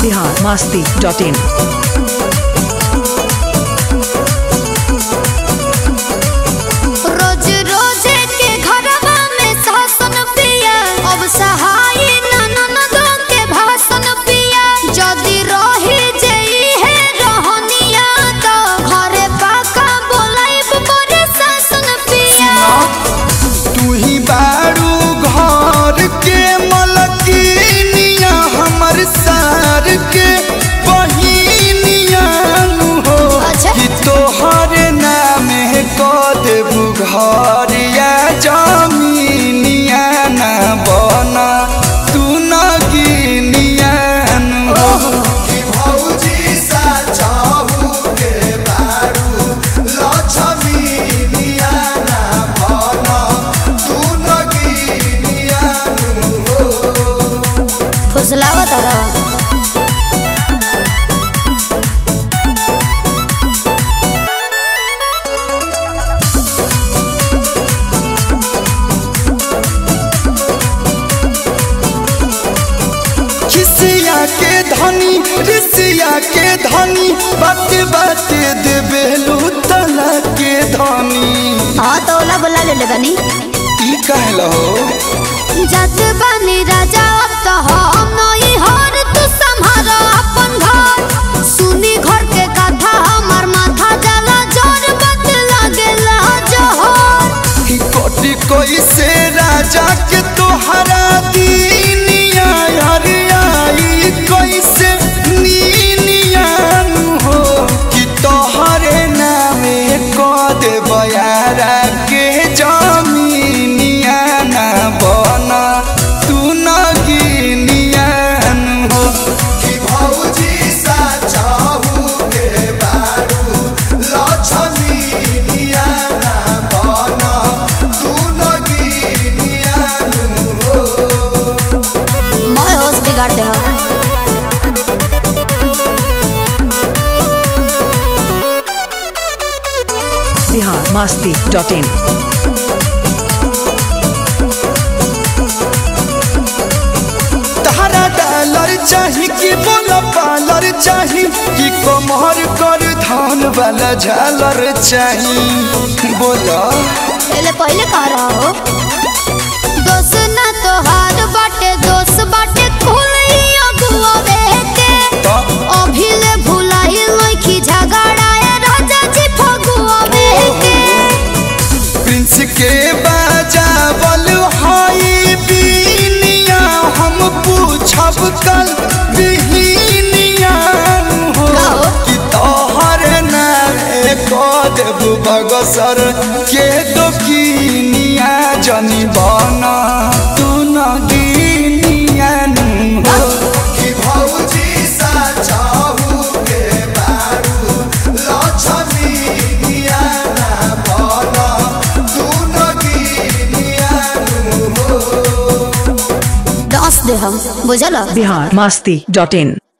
biharmasti.in। रोज रोज के घरवा में शासन पिया, अब सहाय ननदो के भाषण पिया। जदि रही जई है रहनिया तो घरे पाका बोलाइब बड़े शासन पिया। तू ही बारू घर के मलकिनिया, हमर सार के बहिनिया हो। अच्छा। कि तोहर नामे क देबू घरिया जमीनिया ना बना तू न गिनिया हो। कि भौजी सा चाहू के बारू लक्ष्मीनिया ना बना तू न गिनिया हो। फुसलावत रहा। खिसिया के धनी ऋषिया के धनी बात बात देबेलू तना के धनी। हाँ तो ओला बोला ले बनी ई कहलो जत बनी राजा अब तो हम नई हर तू संभारा अपन घर। सुनी घर के कथा हमर माथा जला जोर बत लागेला जोहर। ही कोटि कोई से राजा के तोहरा दीनिया हरियाई कोई से नीनिया हो। कि तोहरे नामे को दे बयारा के जमीनिया ना बना तू न गिनिया हो। कि भौजी सा चाहू के बारू लक्ष्मीनिया ना बना तू न गिनिया हो। मैं होश बिगाड़ दे हम। biharmasti.in। तारा डॉलर चाही कि बोला पालर चाही कि कमर कर धान वाला झालर चाही बोला। पहले कह रहा हो दोस्त ना तोहार बाटे दोस्त बाटे खुली अगुआ बेटे। अभी ले भुलाई लइकी झगड़ाए राजा जी फगुआ बेटे। प्रिंस के बाजावल हाई बीनिया हम पूछब कल बिहिनिया हो। कि तोहर नामे को देबू बगसर के दोकिनिया जनी बना तू न गिनिया हो। कि भौजी सा चाहू के बारू लक्ष्मीनिया ना बना तू न गिनिया हो। दस दे हम बुझल। biharmasti.in।